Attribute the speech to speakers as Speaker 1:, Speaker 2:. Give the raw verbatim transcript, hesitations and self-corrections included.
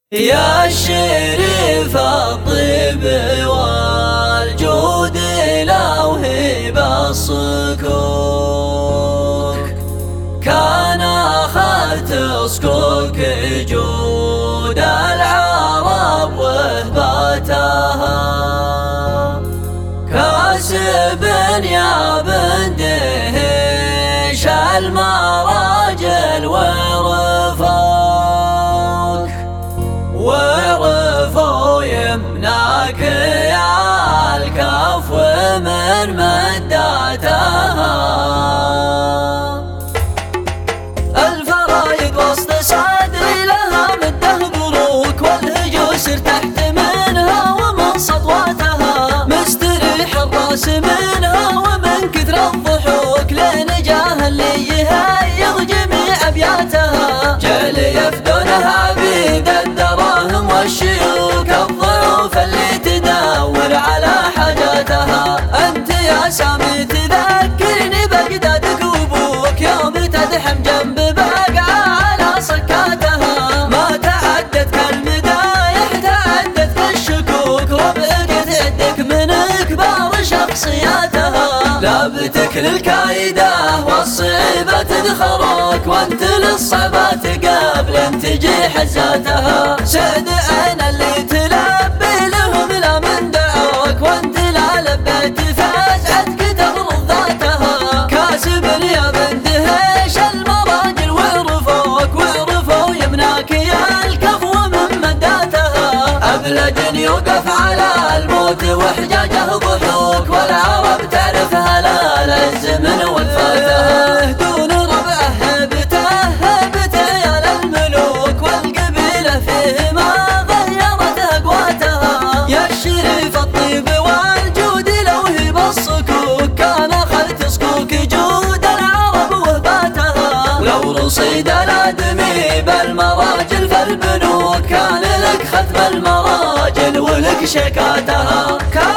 Speaker 1: يا الشريف الطيب والجود لوهب الصكوك، كان أخذت صكوك جود العرب وهباتها، كاسب يا بن دهش المراجل ورفوك، وعرفوا يمناك يا الكف من مداتها، الفرايد وسط صدري لها مده بروك، والهجوس ارتحت منها ومن سطواتها، مستريح الراس منها ومن كثر الضحوك، لين جاه اللي يهيض جميع ابياتها، جل يفدونها بيد الدراهم والشيوك، الضعوف اللي تدور على حاجاتها، انت يا سامي تذكرني باجدادك وابوك، يوم تدحم جنب باقعة على صكاتها، ما تعدت كالمدايح تعدت كالشكوك، ربعك تعدك من كبار شخصياتها، لابتك للكايدة والصعيبة تدخروك، وانت للصعبات قبل تجي حزاتها، سعد انا اللي تلبي لهم لا من دعوك، وانت لا لبيت فازعتك تغرض ذاتها، كاسب يا بن دهش المراجل وعرفوك، وعرفوا يمناك يا الكفو من مداتها، ابلج يوقف على الموت وحجاجه ضحوك، والعرب تعرف هلال الزمن وفاتها، دون ربعه هبته هبته يا للملوك، والقبيله فيه ما غيرت اقواتها، يا الشريف الطيب والجود لوهب الصكوك، كان اخذت صكوك جود العرب وهباتها، ولو رصيد الادمي بالمراجل فالبنوك، كان لك ختم المراجل ولك شكاتها.